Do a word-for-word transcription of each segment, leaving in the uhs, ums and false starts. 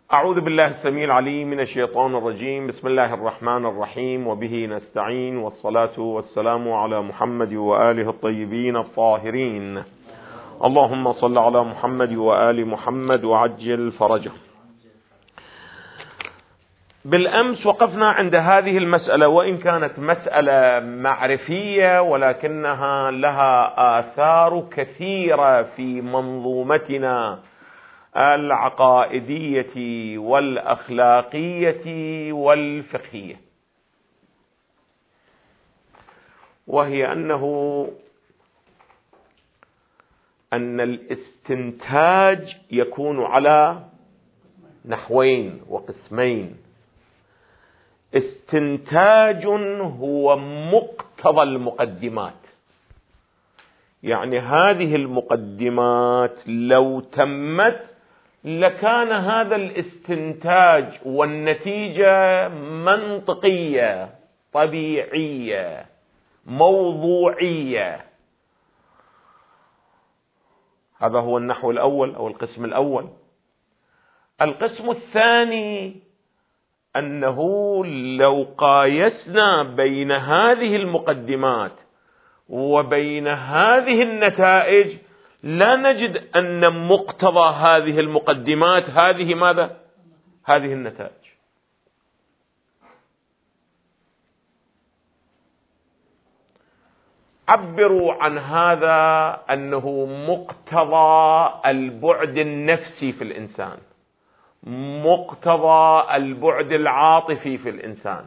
أعوذ بالله السميع العليم من الشيطان الرجيم. بسم الله الرحمن الرحيم، وبه نستعين، والصلاة والسلام على محمد وآله الطيبين الطاهرين. اللهم صل على محمد وآل محمد وعجل فرجه. بالأمس وقفنا عند هذه المسألة، وإن كانت مسألة معرفية ولكنها لها آثار كثيرة في منظومتنا العقائدية والأخلاقية والفقهية، وهي أنه أن الاستنتاج يكون على نحوين وقسمين. استنتاج هو مقتضى المقدمات، يعني هذه المقدمات لو تمت لكان هذا الاستنتاج والنتيجة منطقية طبيعية موضوعية. هذا هو النحو الأول أو القسم الأول. القسم الثاني أنه لو قايسنا بين هذه المقدمات وبين هذه النتائج لا نجد أن مقتضى هذه المقدمات هذه ماذا؟ هذه النتائج. عبروا عن هذا أنه مقتضى البعد النفسي في الإنسان، مقتضى البعد العاطفي في الإنسان،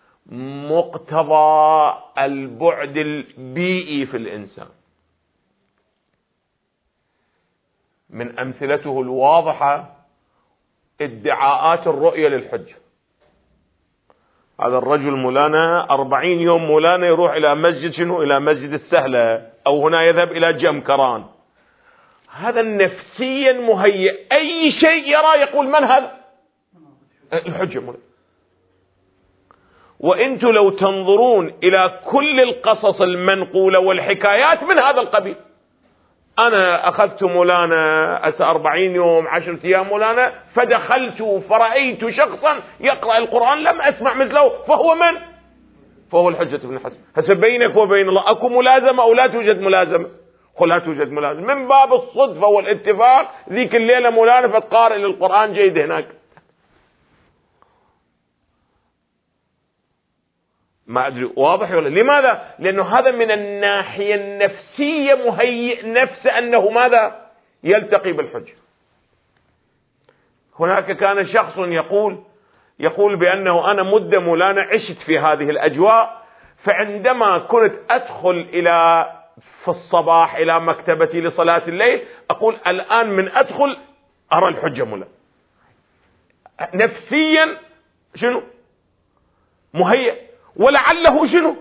مقتضى البعد البيئي في الإنسان. من أمثلته الواضحة ادعاءات الرؤية للحجة. هذا الرجل مولانا أربعين يوم مولانا يروح إلى مسجد شنو؟ إلى مسجد السهلة، أو هنا يذهب إلى جمكران. هذا نفسيا مهيئ، أي شيء يرى يقول من هذا؟ الحجة مولانا. وإنتم لو تنظرون إلى كل القصص المنقولة والحكايات من هذا القبيل، أنا أخذت مولانا أسا أربعين يوم عشرة أيام مولانا، فدخلت فرأيت شخصا يقرأ القرآن لم أسمع مثله، فهو من؟ فهو الحجة بن حسن. هسه بينك وبين الله أكو ملازمة أو لا توجد ملازمة؟ قل لا توجد ملازمة، من باب الصدفة والاتفاق ذيك الليلة مولانا فتقارئ للقرآن جيد هناك. ما أدري واضح ولا؟ لماذا؟ لأنه هذا من الناحية النفسية مهيئ نفسه أنه ماذا؟ يلتقي بالحجة. هناك كان شخص يقول يقول بأنه أنا مدة مولانا عشت في هذه الأجواء، فعندما كنت أدخل إلى في الصباح إلى مكتبتي لصلاة الليل أقول الآن من أدخل أرى الحجة مولانا. نفسيا شنو؟ مهيئ. ولعله شنو؟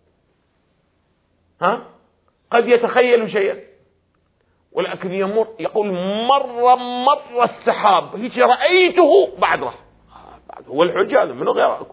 ها؟ قد يتخيل شيئا، ولكن يمر يقول مر مر السحاب هيك رأيته بعد راح. هو الحجة هذا منو غيركم؟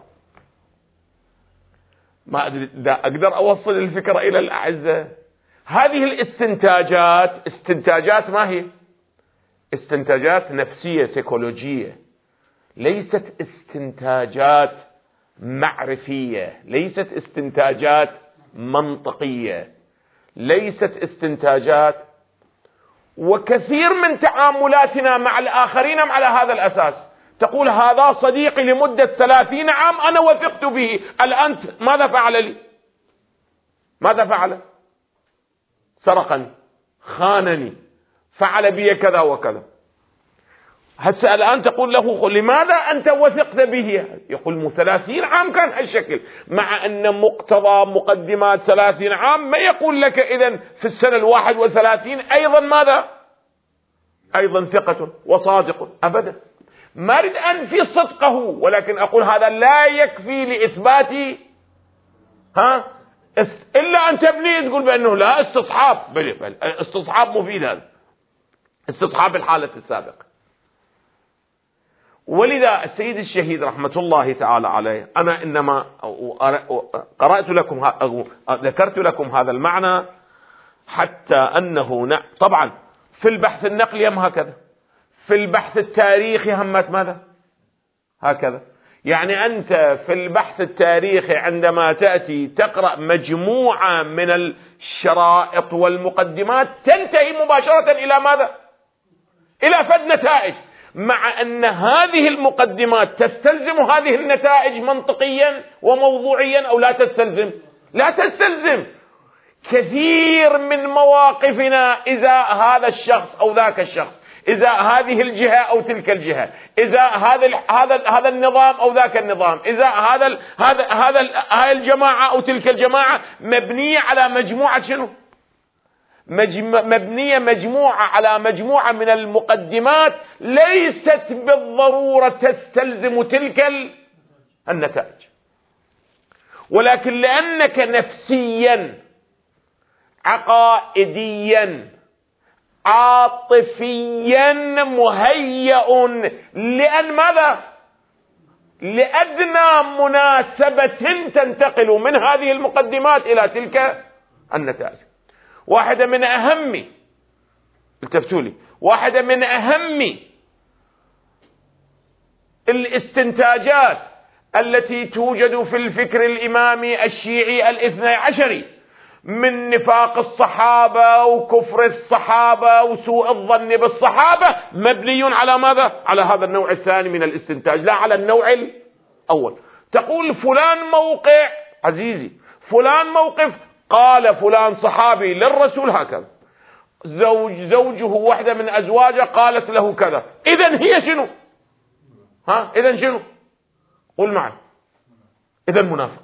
ما أدري إذا أقدر أوصل الفكرة إلى الأعزة. هذه الاستنتاجات استنتاجات ما هي؟ استنتاجات نفسية سيكولوجية، ليست استنتاجات معرفية، ليست استنتاجات منطقية، ليست استنتاجات. وكثير من تعاملاتنا مع الآخرين على هذا الأساس. تقول هذا صديقي لمدة ثلاثين عام أنا وثقت به، الآن ماذا فعل لي؟ ماذا فعل؟ سرقني، خانني، فعل بي كذا وكذا. هسه الآن تقول له لماذا أنت وثقت به؟ يقول مو ثلاثين عام كان هالشكل، مع أن مقتضى مقدمات ثلاثين عام ما يقول لك إذن في السنة الواحد وثلاثين أيضا ماذا؟ أيضا ثقة وصادق أبدا. ما أريد أنفي صدقه، ولكن أقول هذا لا يكفي لإثبات ها إلا أن تبني تقول بأنه لا استصحاب. بل بل استصحاب مفيد، هذا استصحاب الحالة السابقة. ولذا السيد الشهيد رحمة الله تعالى عليه، أنا إنما قرأت لكم أو ذكرت لكم هذا المعنى حتى أنه طبعا في البحث النقلي هم هكذا، في البحث التاريخي همت ماذا هكذا. يعني أنت في البحث التاريخي عندما تأتي تقرأ مجموعة من الشرائط والمقدمات تنتهي مباشرة إلى ماذا؟ إلى فد نتائج، مع أن هذه المقدمات تستلزم هذه النتائج منطقيا وموضوعيا أو لا تستلزم؟ لا تستلزم. كثير من مواقفنا إذا هذا الشخص أو ذاك الشخص، إذا هذه الجهة أو تلك الجهة، إذا هذا هذا هذا النظام أو ذاك النظام، إذا هذا هذا هذا هذه الجماعة أو تلك الجماعة، مبنية على مجموعة شنو؟ مبنية مجموعة على مجموعة من المقدمات ليست بالضرورة تستلزم تلك النتائج، ولكن لأنك نفسيا عقائديا عاطفيا مهيأ لأن ماذا؟ لأدنى مناسبة تنتقل من هذه المقدمات إلى تلك النتائج. واحدة من أهم التفتوا لي واحدة من أهم الاستنتاجات التي توجد في الفكر الإمامي الشيعي الاثني عشري من نفاق الصحابة وكفر الصحابة وسوء الظن بالصحابة مبني على ماذا؟ على هذا النوع الثاني من الاستنتاج، لا على النوع الأول. تقول فلان موقع عزيزي، فلان موقف قال فلان صحابي للرسول هكذا، زوج زوجه واحدة من أزواجه قالت له كذا، إذن هي شنو؟ ها إذن شنو؟ قل معي، إذن منافق.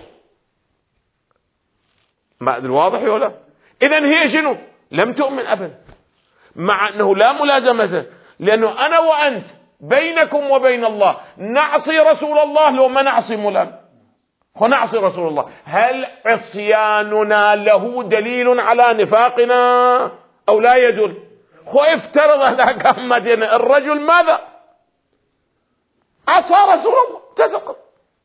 ما أدري واضح ولا؟ إذن هي شنو؟ لم تؤمن أبدا، مع أنه لا ملازمة، لأنه أنا وأنت بينكم وبين الله نعصي رسول الله لو ما نعصي مولانا، ونعصي رسول الله. هل عصياننا له دليل على نفاقنا أو لا يدل؟ هو افترض هذاك أحمدنا الرجل ماذا؟ عصى رسول الله تذكر.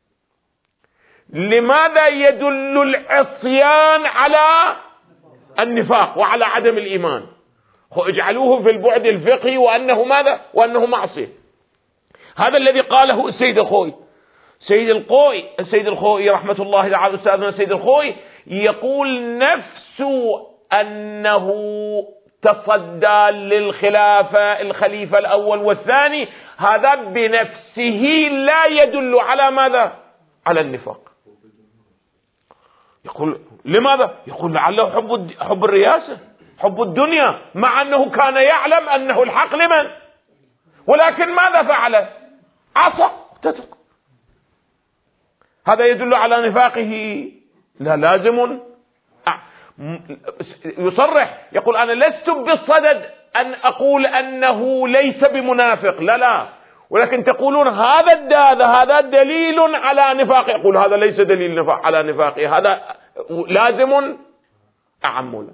لماذا يدل العصيان على النفاق وعلى عدم الإيمان؟ هو اجعلوه في البعد الفقهي وأنه ماذا؟ وأنه معصية. هذا الذي قاله السيد الخوئي. سيد الخوئي السيد الخوئي رحمة الله تعالى أستاذنا السيد الخوئي يقول نفس أنه تصدى للخلافة الخليفة الأول والثاني، هذا بنفسه لا يدل على ماذا؟ على النفاق. يقول لماذا؟ يقول لعله حب حب الرياسة، حب الدنيا، مع أنه كان يعلم أنه الحق لمن؟ ولكن ماذا فعل؟ عصى تتق. هذا يدل على نفاقه؟ لا، لازم يصرح يقول أنا لست بالصدد أن أقول أنه ليس بمنافق، لا لا، ولكن تقولون هذا الداذ هذا دليل على نفاق، يقول هذا ليس دليل نفاق على نفاقه، هذا لازم أعمل.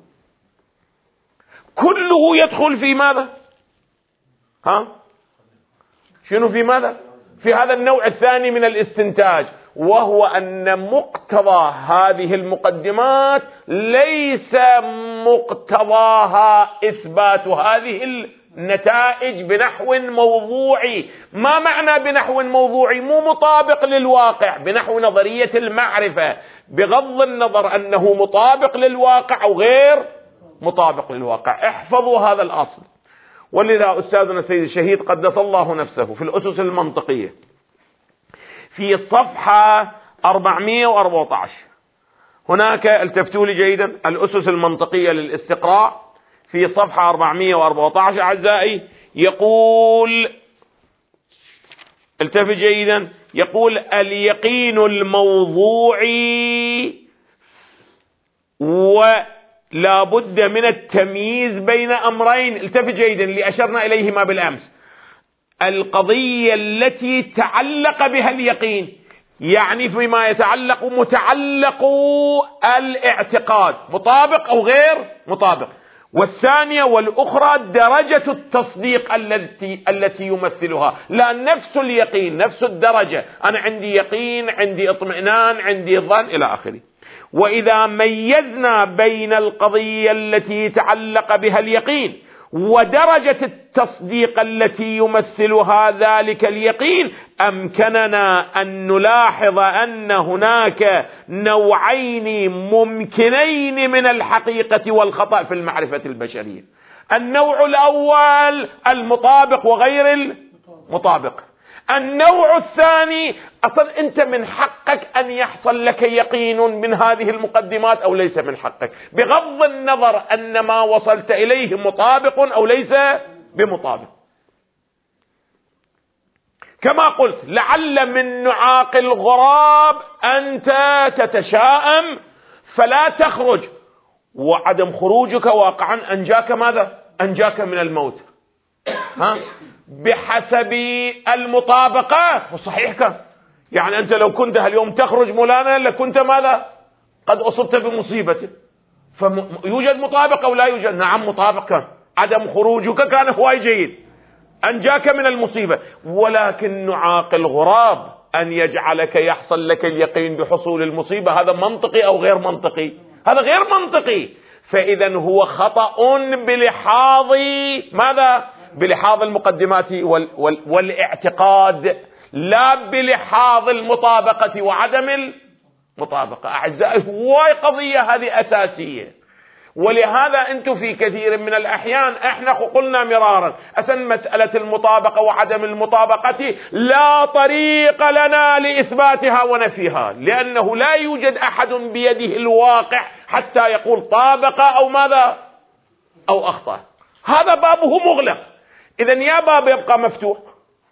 كله يدخل في ماذا؟ ها؟ شنو في ماذا؟ في هذا النوع الثاني من الاستنتاج، وهو أن مقتضى هذه المقدمات ليس مقتضاها إثبات هذه النتائج بنحو موضوعي. ما معنى بنحو موضوعي؟ مو مطابق للواقع، بنحو نظرية المعرفة، بغض النظر أنه مطابق للواقع أو غير مطابق للواقع. احفظوا هذا الأصل. ولذا أستاذنا السيد الشهيد قدس الله نفسه في الأسس المنطقية في الصفحة أربعمئة وأربعة عشر هناك، التفتوا لي جيدا، الأسس المنطقية للاستقراء في صفحة أربعمئة وأربعة عشر أعزائي، يقول التفت جيدا، يقول اليقين الموضوعي ولا بد من التمييز بين أمرين. التفت جيدا اللي أشرنا إليهما بالأمس، القضية التي تعلق بها اليقين، يعني فيما يتعلق متعلق الاعتقاد مطابق أو غير مطابق، والثانية والأخرى درجة التصديق التي التي يمثلها، لا نفس اليقين نفس الدرجة، أنا عندي يقين، عندي اطمئنان، عندي ظن إلى آخره. وإذا ميزنا بين القضية التي تعلق بها اليقين ودرجة التصديق التي يمثلها ذلك اليقين، أمكننا أن نلاحظ أن هناك نوعين ممكنين من الحقيقة والخطأ في المعرفة البشرية. النوع الأول المطابق وغير المطابق. النوع الثاني أصلا أنت من حقك أن يحصل لك يقين من هذه المقدمات أو ليس من حقك، بغض النظر أن ما وصلت إليه مطابق أو ليس بمطابق. كما قلت لعل من نعاق الغراب أنت تتشائم فلا تخرج، وعدم خروجك واقعا أنجاك ماذا؟ أنجاك من الموت. ها؟ بحسب المطابقة وصحيح كان، يعني أنت لو كنت اليوم تخرج مولانا لكنت ماذا؟ قد أصبت بمصيبة. فيوجد مطابقة أو لا يوجد؟ نعم مطابق كان، عدم خروجك كان هو جيد، أنجاك من المصيبة. ولكن نعاق الغراب أن يجعلك يحصل لك اليقين بحصول المصيبة، هذا منطقي أو غير منطقي؟ هذا غير منطقي. فإذا هو خطأ بلحاظ ماذا؟ بلحاظ المقدمات وال وال والاعتقاد، لا بلحاظ المطابقة وعدم المطابقة. أعزائي هواي قضية هذه أساسية، ولهذا أنتم في كثير من الأحيان احنا قلنا مرارا أسن مسألة المطابقة وعدم المطابقة لا طريق لنا لإثباتها ونفيها، لأنه لا يوجد أحد بيده الواقع حتى يقول طابق أو ماذا أو أخطأ. هذا بابه مغلق. إذن يا باب يبقى مفتوح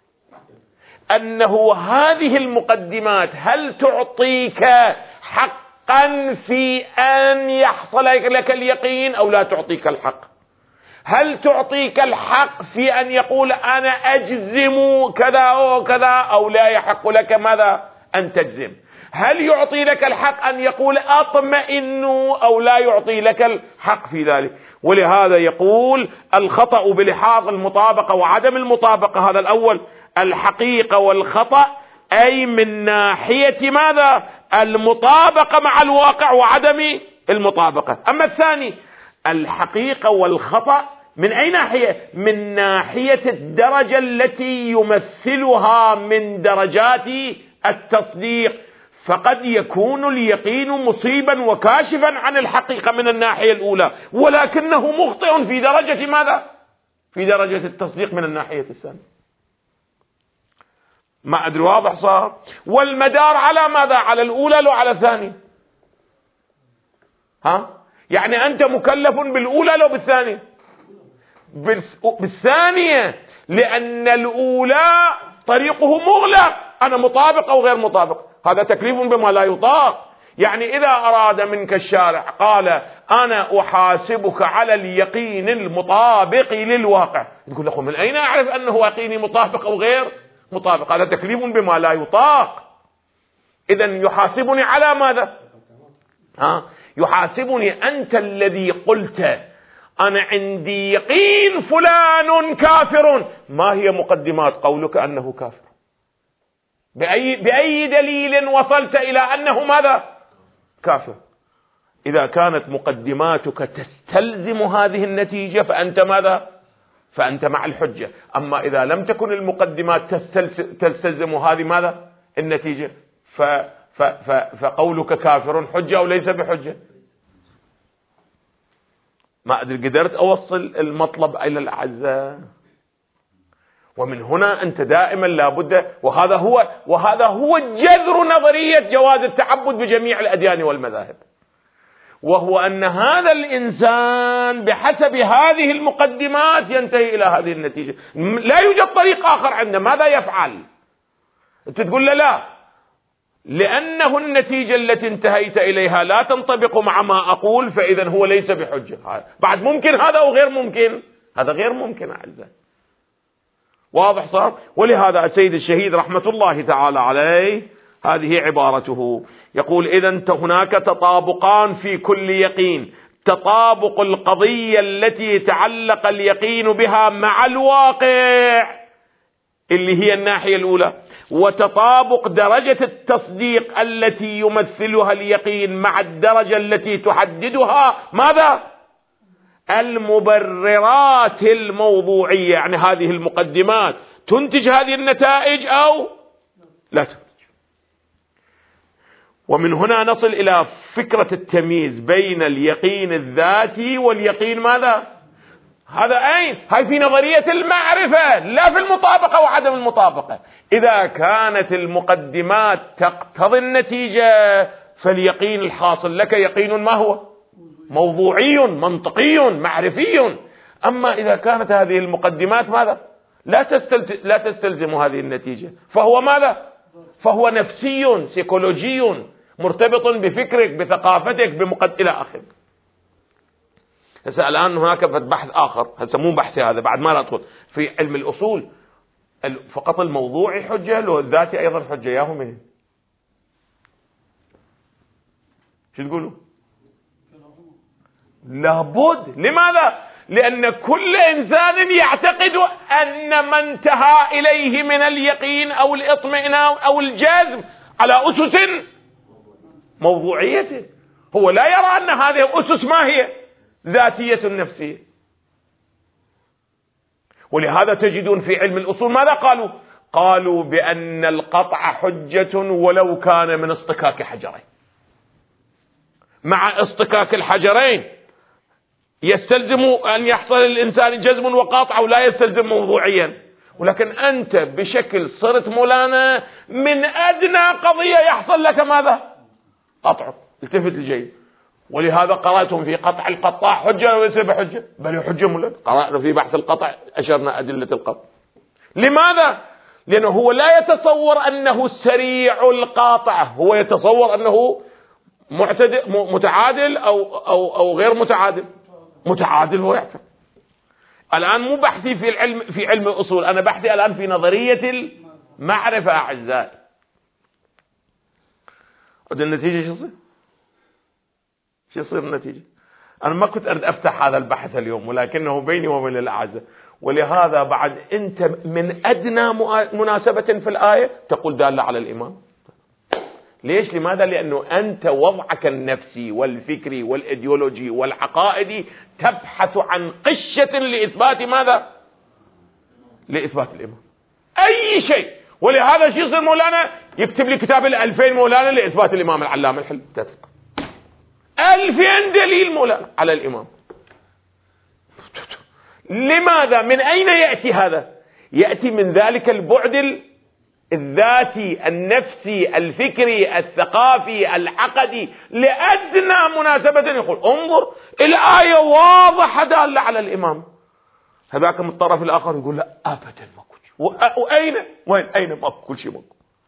أنه هذه المقدمات هل تعطيك حقا في أن يحصل لك اليقين أو لا تعطيك الحق؟ هل تعطيك الحق في أن يقول أنا أجزم كذا أو كذا أو لا يحق لك ماذا أن تجزم؟ هل يعطي لك الحق أن يقول أطمئن أو لا يعطي لك الحق في ذلك؟ ولهذا يقول الخطأ بلحاظ المطابقة وعدم المطابقة، هذا الأول الحقيقة والخطأ، أي من ناحية ماذا؟ المطابقة مع الواقع وعدم المطابقة. أما الثاني الحقيقة والخطأ من أي ناحية؟ من ناحية الدرجة التي يمثلها من درجات التصديق، فقد يكون اليقين مصيبا وكاشفا عن الحقيقة من الناحية الأولى، ولكنه مخطئ في درجة ماذا؟ في درجة التصديق من الناحية الثانية. ما أدري واضح صار؟ والمدار على ماذا؟ على الأولى لو على الثانية؟ ها؟ يعني أنت مكلف بالأولى لو بالثانية؟ بالثانية، لأن الأولى طريقه مغلق، أنا مطابق أو غير مطابق، هذا تكليف بما لا يطاق. يعني إذا أراد منك الشارع قال أنا أحاسبك على اليقين المطابق للواقع، تقول له من أين أعرف أنه يقيني مطابق أو غير مطابق؟ هذا تكليف بما لا يطاق. إذن يحاسبني على ماذا؟ ها؟ يحاسبني أنت الذي قلت أنا عندي يقين فلان كافر، ما هي مقدمات قولك أنه كافر؟ بأي, بأي دليل وصلت إلى أنه ماذا؟ كافر. إذا كانت مقدماتك تستلزم هذه النتيجة فأنت ماذا؟ فأنت مع الحجة. أما إذا لم تكن المقدمات تستلزم هذه ماذا؟ النتيجة، ف ف ف فقولك كافر حجة أو ليس بحجة؟ ما أدري قدرت أوصل المطلب إلى الأعزاء. ومن هنا أنت دائما لابد، وهذا هو وهذا هو جذر نظرية جواز التعبد بجميع الأديان والمذاهب، وهو أن هذا الإنسان بحسب هذه المقدمات ينتهي إلى هذه النتيجة، لا يوجد طريق آخر عنده. ماذا يفعل؟ أنت تقول له لا، لأنه النتيجة التي انتهيت إليها لا تنطبق مع ما أقول، فإذا هو ليس بحجة. بعد ممكن هذا أو غير ممكن؟ هذا غير ممكن أعزائي. واضح صار؟ ولهذا السيد الشهيد رحمة الله تعالى عليه هذه عبارته، يقول إذن هناك تطابقان في كل يقين: تطابق القضية التي تعلق اليقين بها مع الواقع اللي هي الناحية الأولى، وتطابق درجة التصديق التي يمثلها اليقين مع الدرجة التي تحددها ماذا؟ المبررات الموضوعية، يعني هذه المقدمات تنتج هذه النتائج أو لا تنتج. ومن هنا نصل إلى فكرة التمييز بين اليقين الذاتي واليقين ماذا؟ هذا أين؟ هاي في نظرية المعرفة، لا في المطابقة وعدم المطابقة. إذا كانت المقدمات تقتضي النتيجة فاليقين الحاصل لك يقين ما هو؟ موضوعي منطقي معرفي. أما إذا كانت هذه المقدمات ماذا؟ لا تستلزم, لا تستلزم هذه النتيجة، فهو ماذا؟ فهو نفسي سيكولوجي مرتبط بفكرك بثقافتك بمقد إلى آخره. هسه الآن هناك بحث آخر، هسه مو بحثي هذا بعد ما ندخل في علم الأصول، فقط الموضوعي حجة لو الذاتي أيضا حجة، ياهو منين؟ شو تقولوا؟ لابد. لماذا؟ لأن كل إنسان يعتقد أن ما انتهى إليه من اليقين أو الإطمئنان أو الجزم على أسس موضوعية، هو لا يرى أن هذه الأسس ما هي؟ ذاتية نفسية. ولهذا تجدون في علم الأصول ماذا قالوا؟ قالوا بأن القطع حجة ولو كان من اصطكاك حجرين. مع اصطكاك الحجرين يستلزم أن يحصل الإنسان جزم وقاطع ولا يستلزم موضوعيا، ولكن أنت بشكل صرت مولانا من أدنى قضية يحصل لك ماذا؟ قطع. التفت الجيد. ولهذا قرأتم في قطع القطاع حجة وليس بحجة، بل حجة مولانا. قرأنا في بحث القطع أشرنا أدلة القطع. لماذا؟ لأنه هو لا يتصور أنه سريع القاطع، هو يتصور أنه معتدل متعادل أو, أو, أو غير متعادل. متعادل هو يحتمل. الآن مو بحثي في العلم في علم الأصول، أنا بحثي الآن في نظرية المعرفة أعزائي. ودي النتيجة شو يصير؟ شو يصير النتيجة؟ أنا ما كنت أريد أفتح هذا البحث اليوم، ولكنه بيني وبين الأعزاء. ولهذا بعد أنت من أدنى مناسبة في الآية تقول دالة على الإمام. ليش؟ لماذا؟ لأنه أنت وضعك النفسي والفكري والإيديولوجي والعقائدي تبحث عن قشة لإثبات ماذا؟ لإثبات الإمام أي شيء. ولهذا شيء يصير مولانا يكتب لي كتاب الألفين مولانا لإثبات الإمام العلامة الحلبي، ألفين دليل مولانا على الإمام. لماذا؟ من أين يأتي هذا؟ يأتي من ذلك البعد الذاتي النفسي الفكري الثقافي العقدي لأدنى مناسبة يقول انظر الآية واضحة دالة على الإمام. هذاك من الطرف الآخر يقول لا أبدا ما كل شيء. وأين وين أين ما كل شيء ما.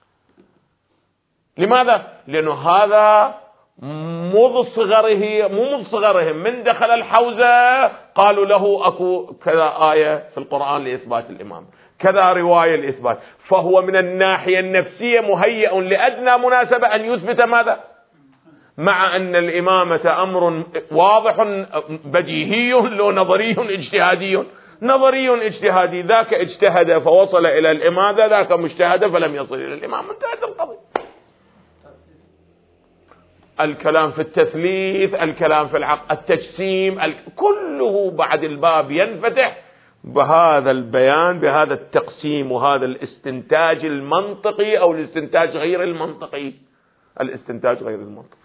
لماذا؟ لأنه هذا منذ صغره مو منذ صغرهم من دخل الحوزة قالوا له أكو كذا آية في القرآن لإثبات الإمام، كذا رواية لإثبات، فهو من الناحية النفسية مهيئ لأدنى مناسبة أن يثبت ماذا؟ مع أن الإمامة أمر واضح بديهي لو نظري اجتهادي. نظري اجتهادي، ذاك اجتهد فوصل إلى الإمامة، ذاك مجتهد فلم يصل إلى الإمام، انتهت القضية. الكلام في التثليث، الكلام في العقل، التجسيم، كله بعد الباب ينفتح بهذا البيان بهذا التقسيم وهذا الاستنتاج المنطقي أو الاستنتاج غير المنطقي. الاستنتاج غير المنطقي.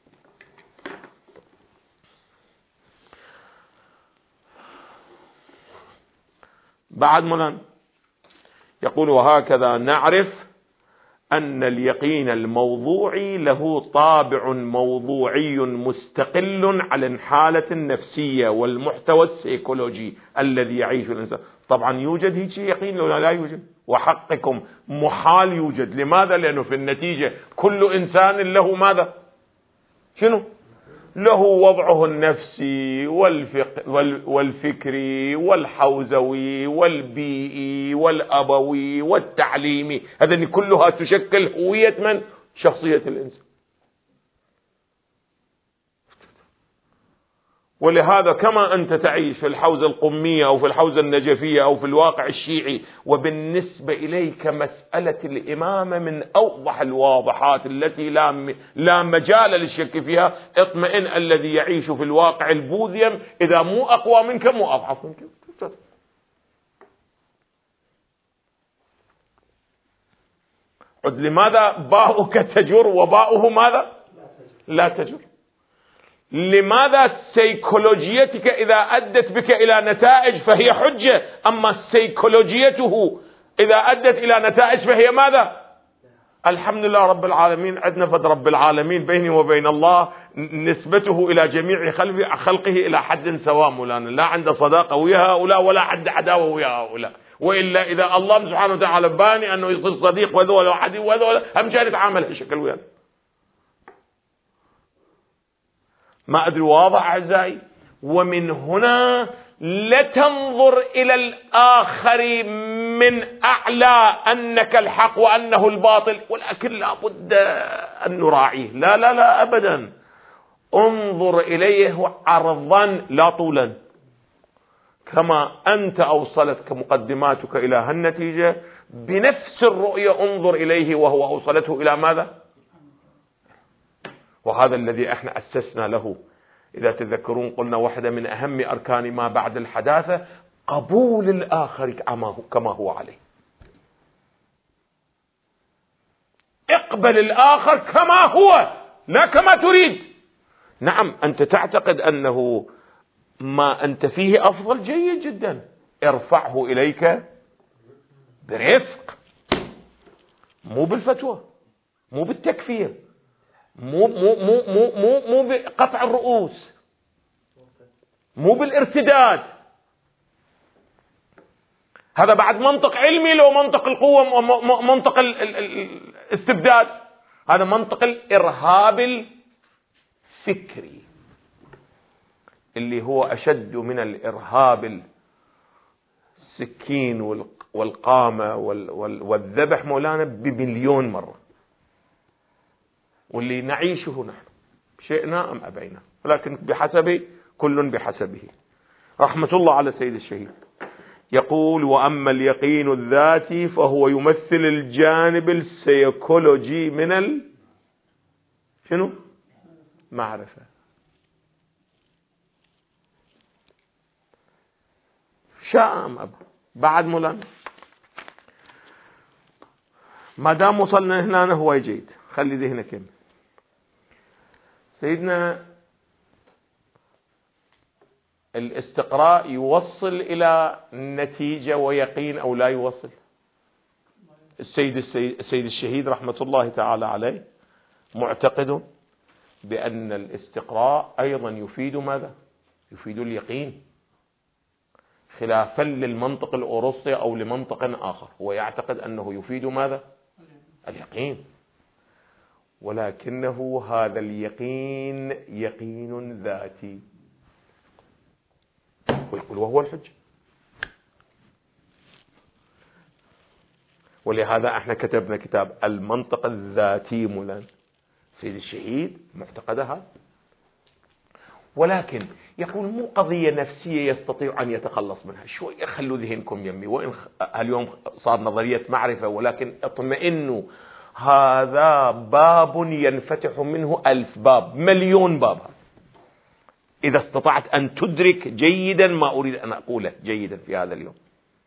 بعد مولانا يقول وهكذا نعرف أن اليقين الموضوعي له طابع موضوعي مستقل عن الحالة النفسية والمحتوى السيكولوجي الذي يعيش الإنسان. طبعا يوجد هيك يقين ولا لا يوجد؟ وحقكم محال يوجد. لماذا؟ لأنه في النتيجة كل إنسان له ماذا؟ شنو؟ له وضعه النفسي والفكري والحوزوي والبيئي والأبوي والتعليمي، هذه كلها تشكل هوية من؟ شخصية الإنسان. ولهذا كما أنت تعيش في الحوزة القمية أو في الحوزة النجفية أو في الواقع الشيعي، وبالنسبة إليك مسألة الإمامة من أوضح الواضحات التي لا لا مجال للشك فيها، اطمئن الذي يعيش في الواقع البوذيم إذا مو أقوى منك مو أضعف منك. عد لماذا باؤك تجر وباؤه ماذا لا تجر؟ لماذا سيكولوجيتك إذا أدت بك إلى نتائج فهي حجة، أما سيكولوجيته إذا أدت إلى نتائج فهي ماذا؟ الحمد لله رب العالمين. عندنا فد رب العالمين بيني وبين الله نسبته إلى جميع خلقه إلى حد سواء مولانا، لا عنده صداقة ويا هؤلاء ولا عنده عداوة ويا هؤلاء، وإلا إذا الله سبحانه وتعالى باني أنه يصير صديق وذولا وعدي وذولا هم جاي نتعامل هالشكل وياه. ما أدري واضح أعزائي؟ ومن هنا لا تنظر إلى الآخر من أعلى أنك الحق وأنه الباطل، ولكن لا بد أن نراعيه. لا لا لا أبدا، انظر إليه عرضا لا طولا. كما أنت أوصلتك مقدماتك إلى هالنتيجة، بنفس الرؤية انظر إليه وهو أوصلته إلى ماذا؟ وهذا الذي احنا أسسنا له. إذا تذكرون قلنا واحدة من أهم أركان ما بعد الحداثة قبول الآخر كما هو عليه. اقبل الآخر كما هو لا كما تريد. نعم أنت تعتقد أنه ما أنت فيه أفضل، جيد جدا، ارفعه إليك برفق، مو بالفتوى، مو بالتكفير، مو مو مو مو مو مو بقطع الرؤوس، مو بالارتداد. هذا بعد منطق علمي، لو منطق القوة منطق الاستبداد، هذا منطق الإرهاب الفكري اللي هو أشد من الإرهاب السكين والقامة والذبح مولانا بمليون مرة، واللي نعيشه نحن شئنا أم أبينا، ولكن بحسب كل بحسبه. رحمة الله على سيد الشهيد. يقول: وأما اليقين الذاتي فهو يمثل الجانب السيكولوجي من ال شنو؟ معرفة. شاء أم أبى بعد مولانا، ما دام وصلنا هنا هو جيد، خلي ذهنك كم. سيدنا الاستقراء يوصل إلى نتيجة ويقين أو لا يوصل؟ السيد السيد الشهيد رحمة الله تعالى عليه معتقد بأن الاستقراء أيضا يفيد ماذا؟ يفيد اليقين، خلافا للمنطق الأوروسي أو لمنطق آخر، هو يعتقد أنه يفيد ماذا؟ اليقين، ولكنه هذا اليقين يقين ذاتي، ويقول وهو الحجة. ولهذا احنا كتبنا كتاب المنطق الذاتي مولانا. سيد الشهيد معتقدها، ولكن يقول مو قضية نفسية يستطيع أن يتخلص منها. شوية خلوا ذهنكم يمي، وإن اليوم صار نظرية معرفة، ولكن اطمئنوا، هذا باب ينفتح منه ألف باب، مليون باب، إذا استطعت أن تدرك جيدا ما أريد أن أقوله جيدا في هذا اليوم.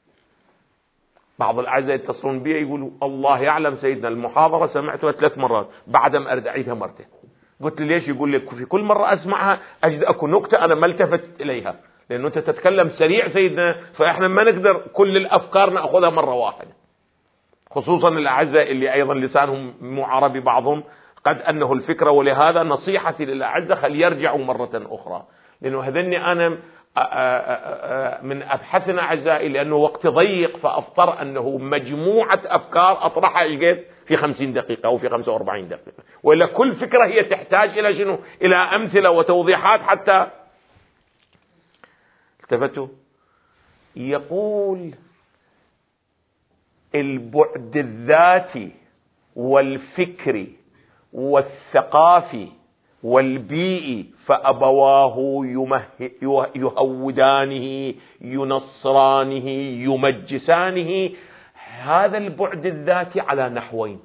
بعض الأعزاء يتصلون بي يقولوا: الله يعلم سيدنا المحاضرة سمعتها ثلاث مرات، بعد ما أريد أعيدها مرتين. قلت له: ليش؟ يقول لك في كل مرة أسمعها أجد أكو نكتة أنا ما التفت إليها، لأنه أنت تتكلم سريع سيدنا، فإحنا ما نقدر كل الأفكار نأخذها مرة واحدة، خصوصا الأعزاء اللي أيضا لسانهم مو عربي بعضهم، قد أنه الفكرة. ولهذا نصيحتي للأعزاء خل يرجعوا مرة أخرى، لأنه هذني أنا من أبحثنا أعزائي، لأنه وقت ضيق، فأفطر أنه مجموعة أفكار أطرحها إجيت في خمسين دقيقة أو في خمسة وأربعين دقيقة، وإلا كل فكرة هي تحتاج إلى شنو؟ إلى أمثلة وتوضيحات حتى. التفتوا؟ يقول البعد الذاتي والفكري والثقافي والبيئي فأبواه يهودانه ينصرانه يمجسانه. هذا البعد الذاتي على نحوين،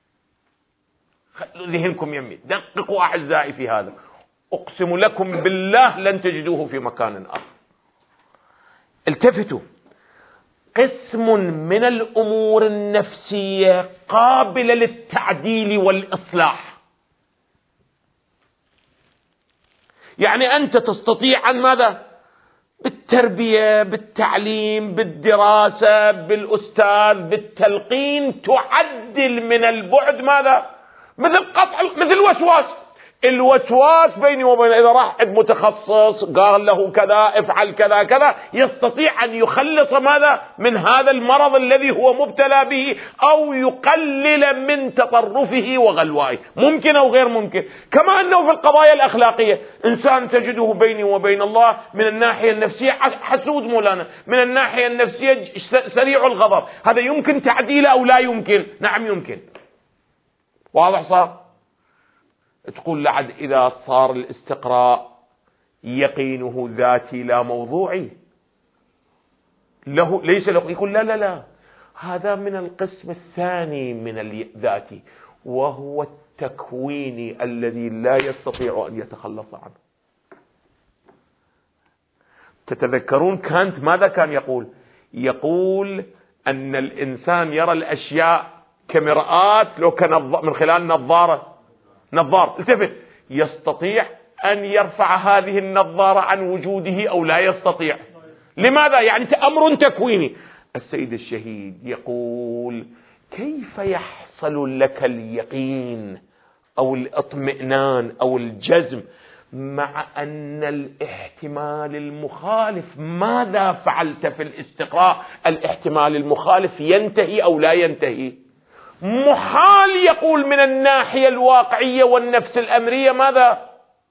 ذهنكم يمي، دققوا أعزائي في هذا، أقسم لكم بالله لن تجدوه في مكان آخر. التفتوا، قسم من الأمور النفسية قابلة للتعديل والإصلاح. يعني أنت تستطيع أن ماذا؟ بالتربية، بالتعليم، بالدراسة، بالأستاذ، بالتلقين، تعدل من البعد ماذا؟ مثل قطع، مثل وسواس. الوسواس بيني وبين، إذا راح عند متخصص قال له كذا افعل كذا كذا، يستطيع أن يخلص ماذا؟ من هذا المرض الذي هو مبتلى به، أو يقلل من تطرفه وغلوائه. ممكن أو غير ممكن. كما أنه في القضايا الأخلاقية إنسان تجده بيني وبين الله من الناحية النفسية حسود مولانا، من الناحية النفسية سريع الغضب، هذا يمكن تعديله أو لا يمكن؟ نعم يمكن. واضح صار؟ تقول لعد إذا صار الاستقراء يقينه ذاتي لا موضوعي، له ليس له، يقول لا لا لا، هذا من القسم الثاني من الذاتي، وهو التكويني الذي لا يستطيع أن يتخلص عنه. تتذكرون كانت ماذا كان يقول؟ يقول أن الإنسان يرى الأشياء كمرآة، لو كان من خلال نظارة نظار التفت، يستطيع أن يرفع هذه النظارة عن وجوده أو لا يستطيع. لماذا؟ يعني أمر تكويني. السيد الشهيد يقول كيف يحصل لك اليقين أو الاطمئنان أو الجزم مع أن الاحتمال المخالف، ماذا فعلت في الاستقراء؟ الاحتمال المخالف ينتهي أو لا ينتهي؟ محال يقول من الناحية الواقعية والنفس الأمرية ماذا؟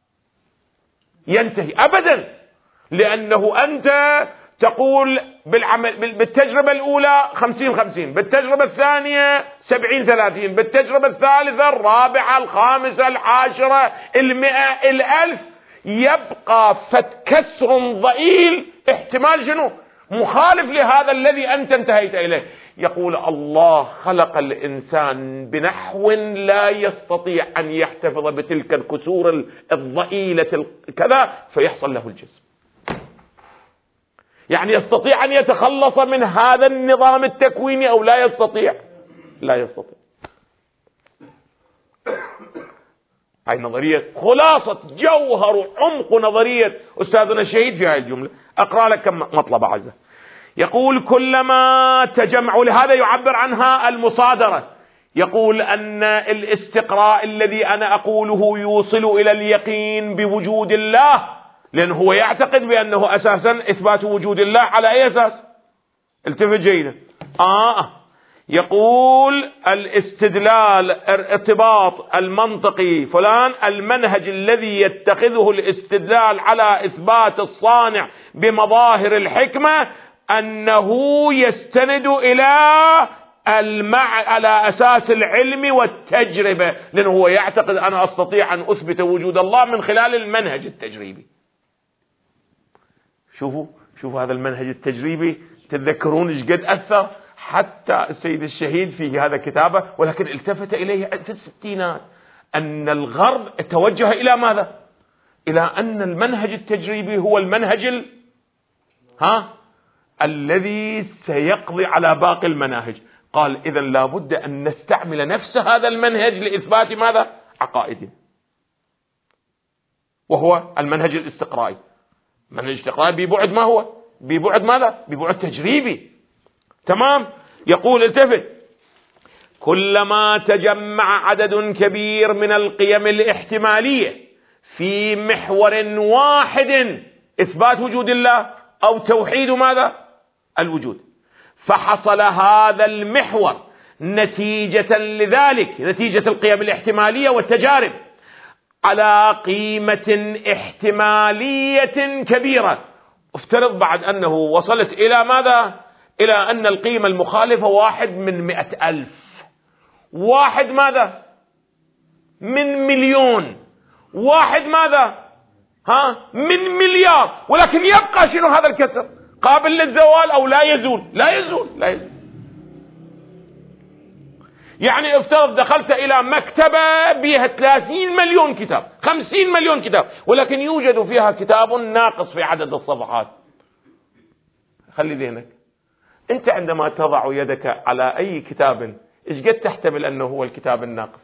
ينتهي أبدا، لأنه أنت تقول بالعمل بالتجربة الأولى خمسين خمسين، بالتجربة الثانية سبعين ثلاثين، بالتجربة الثالثة الرابعة الخامسة العاشرة المئة الألف، يبقى فتكسر ضئيل احتمال شنو؟ مخالف لهذا الذي أنت انتهيت إليه. يقول الله خلق الإنسان بنحو لا يستطيع أن يحتفظ بتلك الكسور الضئيلة كذا فيحصل له الجسم. يعني يستطيع أن يتخلص من هذا النظام التكويني أو لا يستطيع؟ لا يستطيع. هاي نظرية، خلاصة جوهر عمق نظرية أستاذنا الشهيد في هاي الجملة. أقرأ لك كم مطلب عزة. يقول كلما تجمع، لهذا يعبر عنها المصادرة، يقول أن الاستقراء الذي أنا أقوله يوصل إلى اليقين بوجود الله، لأنه هو يعتقد بأنه أساسا إثبات وجود الله على أي أساس؟ التفت جيدا. آه يقول الاستدلال ارتباط المنطقي فلان، المنهج الذي يتخذه الاستدلال على إثبات الصانع بمظاهر الحكمة أنه يستند إلى المع على أساس العلم والتجربة، لأنه هو يعتقد أنا أستطيع أن أثبت وجود الله من خلال المنهج التجريبي. شوفوا شوفوا هذا المنهج التجريبي، تتذكرون ايش قد أثر حتى السيد الشهيد في هذا كتابه، ولكن التفت إليه في الستينات أن الغرب توجه إلى ماذا؟ إلى أن المنهج التجريبي هو المنهج ال... ها الذي سيقضي على باقي المناهج. قال إذن لابد أن نستعمل نفس هذا المنهج لإثبات ماذا؟ عقائدنا، وهو المنهج الاستقرائي. منهج الاستقرائي ببعد ما هو؟ ببعد ماذا؟ ببعد تجريبي. تمام. يقول التفت كلما تجمع عدد كبير من القيم الاحتمالية في محور واحد، إثبات وجود الله أو توحيد ماذا؟ الوجود، فحصل هذا المحور نتيجة لذلك، نتيجة القيم الاحتمالية والتجارب، على قيمة احتمالية كبيرة. افترض بعد أنه وصلت إلى ماذا؟ إلى أن القيمة المخالفة واحد من مئة ألف، واحد ماذا؟ من مليون، واحد ماذا ها من مليار، ولكن يبقى شنو هذا الكسر قابل للزوال أو لا يزول؟ لا يزول لا يزول. يعني افترض دخلت إلى مكتبة بها ثلاثين مليون كتاب، خمسين مليون كتاب، ولكن يوجد فيها كتاب ناقص في عدد الصفحات. خلي ذهنك أنت عندما تضع يدك على أي كتاب إيش قد تحتمل أنه هو الكتاب الناقص؟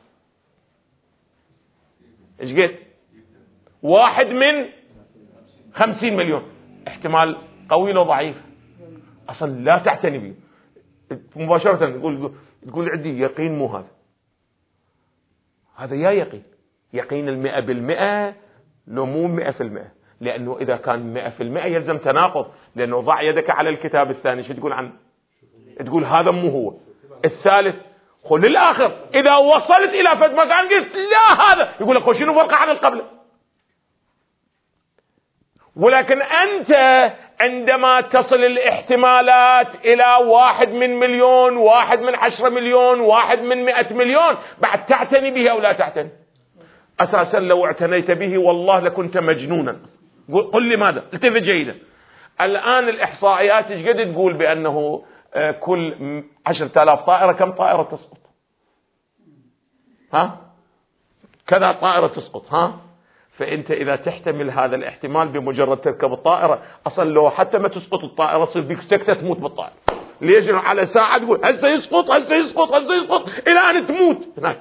إيش قد؟ واحد من خمسين مليون، احتمال قوي لو ضعيف أصلا لا تعتني به مباشرة. تقول تقول عندي يقين، مو هذا هذا يا يقين يقين المئة بالمئة لو مو مئة في المئة، لأنه إذا كان مئة في المئة يلزم تناقض، لأنه ضع يدك على الكتاب الثاني شو تقول عنه؟ تقول هذا مو هو. الثالث خل للآخر، إذا وصلت إلى فد مكان قلت لا هذا، يقول لك شنو فرق عن القبلة؟ ولكن أنت عندما تصل الاحتمالات إلى واحد من مليون، واحد من عشرة مليون، واحد من مئة مليون، بعد تعتني به أو لا تعتني؟ أساسا لو اعتنيت به والله لكنت مجنونا. قل لي ماذا؟ التفت جيدا. الآن الإحصائيات ايش قد تقول بأنه كل عشرة آلاف طائرة كم طائرة تسقط؟ ها؟ كذا طائرة تسقط. ها؟ فأنت إذا تحتمل هذا الاحتمال بمجرد تركب الطائرة، أصلا لو حتى ما تسقط الطائرة تصير بيك سكتة تموت بالطائرة. ليش على ساعة تقول هل سيسقط هل سيسقط هل سيسقط إلى أن تموت هناك.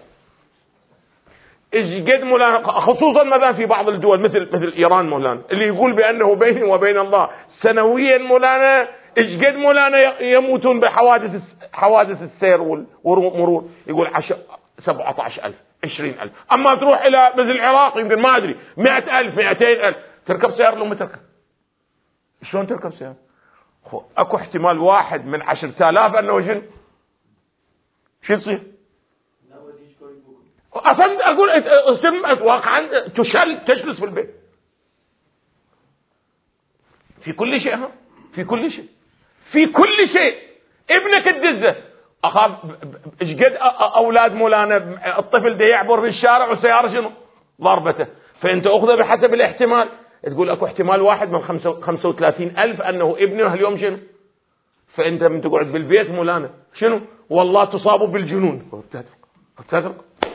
إيش قد مولانا، خصوصا مثلا في بعض الدول مثل مثل إيران مولانا، اللي يقول بأنه بيني وبين الله سنويا مولانا إيش قد مولانا يموتون بحوادث حوادث السير والمرور، يقول عشر سبعة عشر ألف عشرين ألف. أما تروح إلى مثل العراق يمكن ما أدري مئة ألف مئتين ألف. تركب سيارة لو ما تركب، شلون تركب سيارة؟ أكو احتمال واحد من عشرة آلاف أنه شنو شو يصير؟ أصلا أقول واقعا تشل تجلس في البيت في كل شيء. ها في كل شيء في كل شيء. ابنك الدزة أخاف إيش قد أولاد مولانا الطفل ده يعبر في الشارع والسيارة شنو ضربته، فأنت أخذه بحسب الاحتمال. تقول أكو احتمال واحد من خمسة وثلاثين ألف أنه ابنه اليوم شنو، فأنت من تقعد بالبيت مولانا شنو والله تصاب بالجنون. بتترك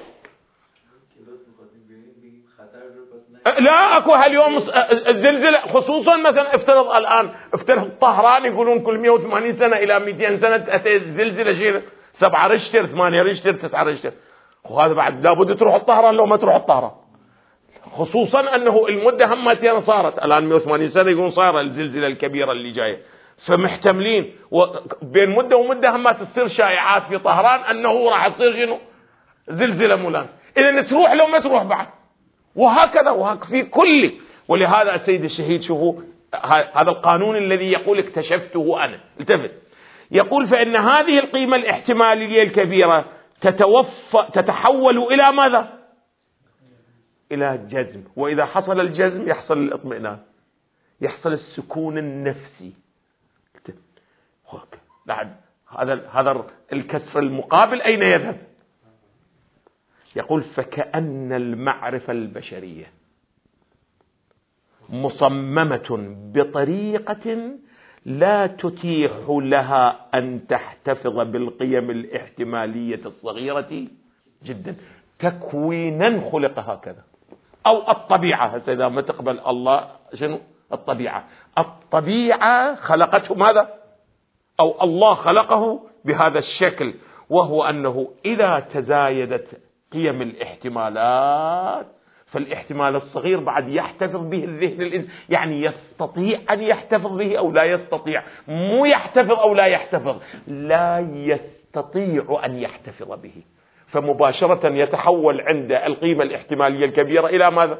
لا اكو هاليوم الزلزلة، خصوصا مثلا افترض الان افترض طهران يقولون كل مئة وثمانين سنة الى مئتين سنة تأتي الزلزلة شيء سبعة ريشتر ثمانية ريشتر تسعة ريشتر، وهذا بعد لابد تروح الطهران لو ما تروح الطهران. خصوصا انه المدة همتين صارت الان مئة وثمانين سنة يقولون صار الزلزلة الكبيرة اللي جاية، فمحتملين بين مدة ومدة همات تصير شائعات في طهران انه راح تصير شنو زلزلة مولانا، اذا تروح لو ما تروح بعد، وهكذا وهكذا في كل. ولهذا السيد الشهيد شوفوا هذا القانون الذي يقول اكتشفته أنا، التفت يقول فإن هذه القيمة الاحتمالية الكبيرة تتوفى تتحول إلى ماذا؟ إلى جزم، وإذا حصل الجزم يحصل الاطمئنان، يحصل السكون النفسي. هذا هذا الكسر المقابل أين يذهب؟ يقول فكأن المعرفة البشرية مصممة بطريقة لا تتيح لها أن تحتفظ بالقيم الاحتمالية الصغيرة جدا. تكوينا خلق هكذا، أو الطبيعة إذا ما تقبل الله شنو الطبيعة، الطبيعة خلقته ماذا، أو الله خلقه بهذا الشكل، وهو أنه إذا تزايدت قيم الاحتمالات فالاحتمال الصغير بعد يحتفظ به الذهن الإنسان، يعني يستطيع أن يحتفظ به أو لا يستطيع، مو يحتفظ أو لا يحتفظ، لا يستطيع أن يحتفظ به، فمباشرة يتحول عند القيمة الاحتمالية الكبيرة إلى ماذا؟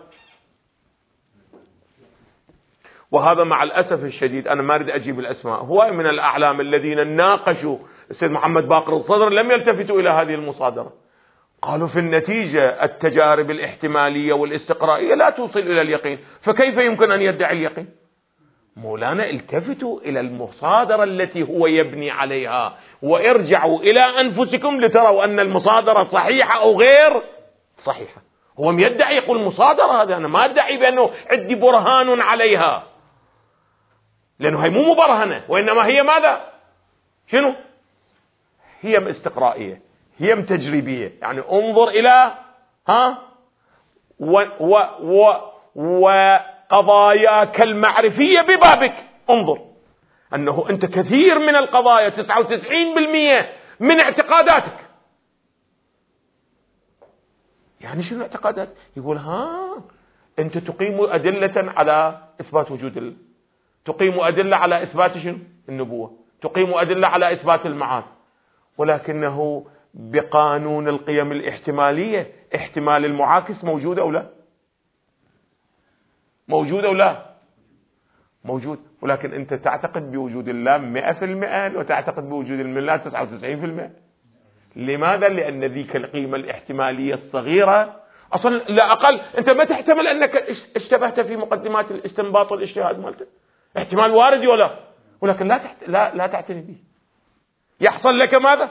وهذا مع الأسف الشديد أنا ما أريد أجيب الأسماء، هو من الأعلام الذين ناقشوا السيد محمد باقر الصدر لم يلتفتوا إلى هذه المصادرة، قالوا في النتيجة التجارب الاحتمالية والاستقرائية لا توصل إلى اليقين، فكيف يمكن أن يدعي اليقين؟ مولانا التفتوا إلى المصادرة التي هو يبني عليها، وارجعوا إلى أنفسكم لتروا أن المصادرة صحيحة أو غير صحيحة، هو يدعي يقول مصادرة، هذا أنا ما أدعي بأنه عندي برهان عليها، لأنه هي مو مبرهنة، وإنما هي ماذا؟ شنو؟ هي استقرائية، هي تجريبية، يعني انظر إلى ها و و و وقضاياك المعرفية ببابك، انظر أنه أنت كثير من القضايا تسعة وتسعين بالمئة من اعتقاداتك. يعني شنو اعتقادات؟ يقول ها أنت تقيم أدلة على إثبات وجود الله، تقيم أدلة على إثبات شنو؟ النبوة، تقيم أدلة على إثبات المعاد، ولكنه بقانون القيم الاحتمالية احتمال المعاكس موجود أو لا؟ موجود أو لا؟ موجود. ولكن أنت تعتقد بوجود الله مئة في المئة وتعتقد بوجود الله تسعة وتسعين في المئة. لماذا؟ لأن ذيك القيمة الاحتمالية الصغيرة أصلا لا أقل، أنت ما تحتمل أنك اشتبهت في مقدمات الاستنباط والاجتهاد مالتك، احتمال وارد ولا، ولكن لا تحت... لا لا تعتني به. يحصل لك ماذا؟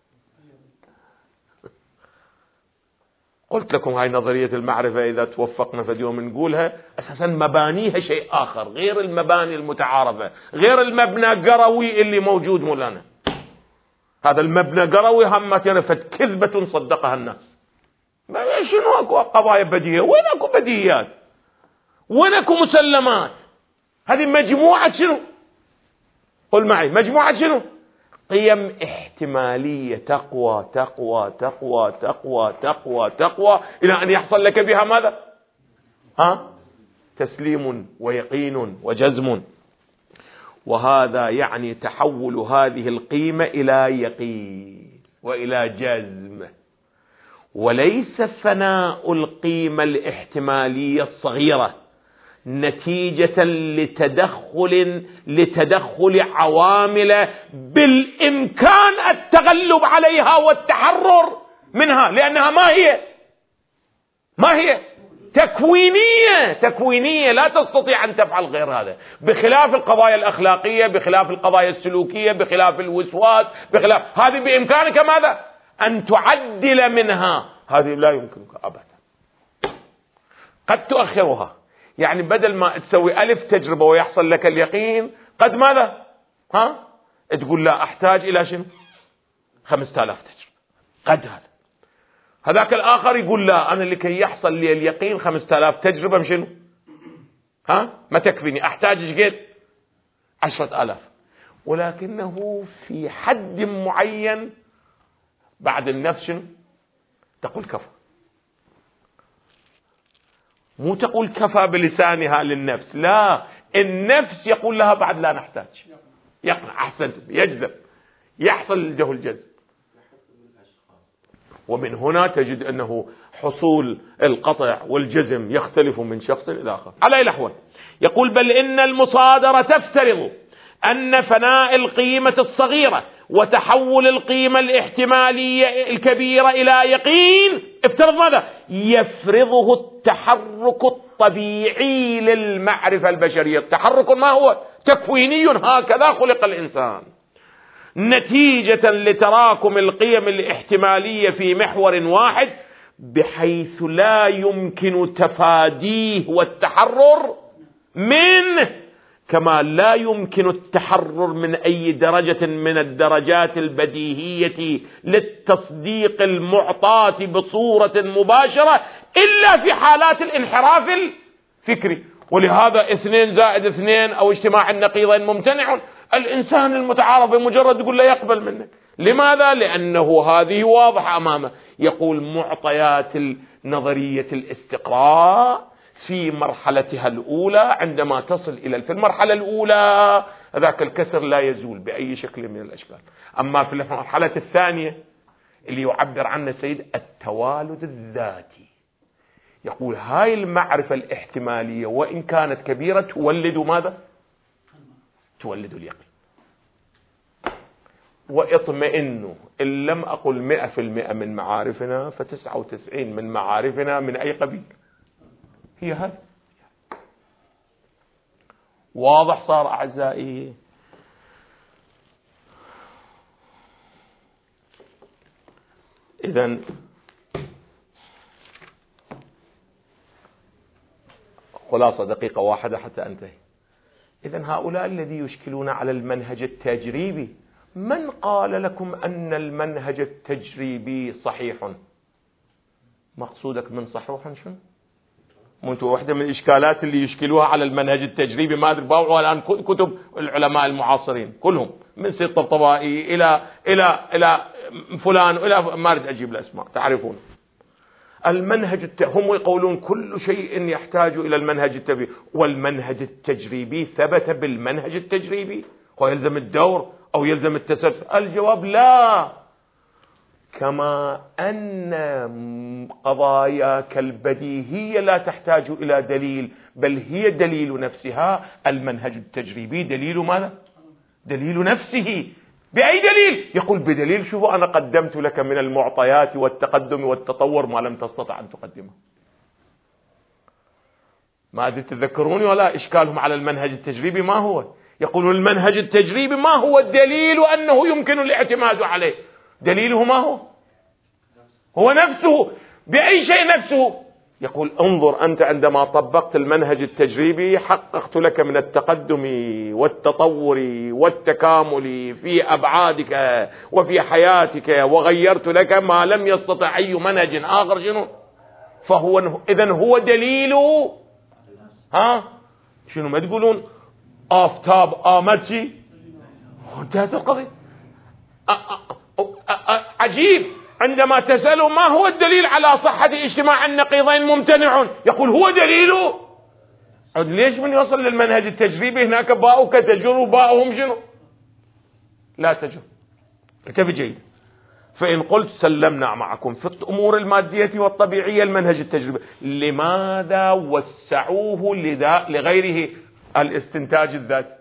قلت لكم هاي نظرية المعرفة إذا توفقنا في اليوم نقولها، أساسا مبانيها شيء آخر غير المباني المتعارفة، غير المبنى قروي اللي موجود مولانا. هذا المبنى قروي همت ينفت كذبة صدقها الناس. شنو أكو قضايا بديهية؟ وين أكو بديهيات؟ وين أكو مسلمات؟ هذه مجموعة شنو؟ قل معي مجموعة شنو؟ قيم احتمالية تقوى تقوى تقوى تقوى تقوى تقوى إلى أن يحصل لك بها ماذا؟ ها؟ تسليم ويقين وجزم. وهذا يعني تحول هذه القيمة إلى يقين وإلى جزم، وليس فناء القيمة الاحتمالية الصغيرة نتيجة لتدخل لتدخل عوامل بالإمكان التغلب عليها والتحرر منها، لأنها ما هي ما هي تكوينية تكوينية لا تستطيع أن تفعل غير هذا، بخلاف القضايا الأخلاقية، بخلاف القضايا السلوكية، بخلاف الوسواس، بخلاف هذه بإمكانك ماذا؟ أن تعدل منها. هذه لا يمكنك أبدا. قد تؤخرها، يعني بدل ما تسوي ألف تجربة ويحصل لك اليقين، قد ماذا؟ ها؟ تقول لا أحتاج إلى شنو؟ خمسة آلاف تجربة. قد هذا. هذاك الآخر يقول لا، أنا لكي يحصل لي اليقين خمسة آلاف تجربة مشنو؟ ها؟ ما تكفيني، أحتاج جيد عشرة آلاف. ولكنه في حد معين بعد النفس شنو؟ تقول كفى. مو تقول كفى بلسانها للنفس، لا، النفس يقول لها بعد لا نحتاج. يقنع، أحسنت، يجذب، يحصل له الجذب. ومن هنا تجد أنه حصول القطع والجزم يختلف من شخص إلى آخر. على أي الأحوال يقول بل إن المصادرة تفترض أن فناء القيمة الصغيرة وتحول القيمة الاحتمالية الكبيرة إلى يقين افترض ماذا؟ يفرضه التحرك الطبيعي للمعرفة البشرية. التحرك ما هو؟ تكويني، هكذا خلق الإنسان، نتيجة لتراكم القيم الاحتمالية في محور واحد بحيث لا يمكن تفاديه والتحرر منه، كما لا يمكن التحرر من أي درجة من الدرجات البديهية للتصديق المعطاة بصورة مباشرة إلا في حالات الانحراف الفكري. ولهذا اثنين زائد اثنين أو اجتماع النقيضين ممتنع. الإنسان المتعارف بمجرد يقول لا يقبل منك. لماذا؟ لأنه هذه واضحة أمامه. يقول معطيات نظرية الاستقراء في مرحلتها الأولى عندما تصل إلى في المرحلة الأولى ذاك الكسر لا يزول بأي شكل من الأشكال. أما في المرحلة الثانية اللي يعبر عنه السيد التوالد الذاتي، يقول هاي المعرفة الاحتمالية وإن كانت كبيرة تولد ماذا؟ تولد اليقين. واطمئنوا، إن لم أقل مئة في المئة من معارفنا فتسعة وتسعين من معارفنا من أي قبيل هي هذا. واضح صار أعزائي؟ إذن خلاصة دقيقة واحدة حتى أنتهي. إذن هؤلاء الذي يشكلون على المنهج التجريبي، من قال لكم أن المنهج التجريبي صحيح؟ مقصودك من صحيح شنو؟ انتم واحدة من الإشكالات اللي يشكلوها على المنهج التجريبي، ما أدري باوعوا الآن كتب العلماء المعاصرين كلهم من سيد الطبطبائي إلى إلى إلى فلان إلى ما أريد أجيب الأسماء تعرفون. المنهج الت... هم يقولون كل شيء يحتاج إلى المنهج التجريبي، والمنهج التجريبي ثبت بالمنهج التجريبي ويلزم الدور أو يلزم التسلسل. الجواب لا. كما أن قضاياك البديهية لا تحتاج إلى دليل بل هي دليل نفسها، المنهج التجريبي دليل ماذا؟ دليل نفسه. بأي دليل؟ يقول بدليل شوفوا أنا قدمت لك من المعطيات والتقدم والتطور ما لم تستطع أن تقدمه. ما أدري تذكروني ولا إشكالهم على المنهج التجريبي ما هو؟ يقولون المنهج التجريبي ما هو الدليل أنه يمكن الاعتماد عليه؟ دليله ما هو؟ هو نفسه. بأي شيء نفسه؟ يقول انظر أنت عندما طبقت المنهج التجريبي حققت لك من التقدم والتطور والتكامل في أبعادك وفي حياتك، وغيرت لك ما لم يستطع أي منهج آخر. شنو؟ فهو إذن هو دليله. ها شنو ما تقولون آفتاب آمتي وانتهت القضية. عجيب عندما تسأله ما هو الدليل على صحة اجتماع النقيضين ممتنع، يقول هو دليله. ليش من يوصل للمنهج التجريبي هناك باؤك تجر وباؤهم شنو؟ لا تجر. كيف جيد؟ فإن قلت سلمنا معكم في الأمور المادية والطبيعية المنهج التجريبي، لماذا وسعوه لغيره الاستنتاج الذاتي؟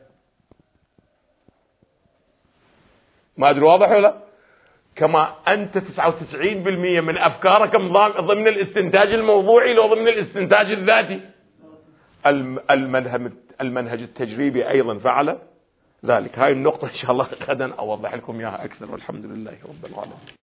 ما أدري واضح ولا؟ كما أنت تسعة وتسعين بالمئة من أفكارك ضمن الاستنتاج الموضوعي لو ضمن الاستنتاج الذاتي. المنهج المنهج التجريبي أيضا فعل ذلك. هاي النقطة إن شاء الله غدا أوضح لكم إياها أكثر، والحمد لله رب العالمين.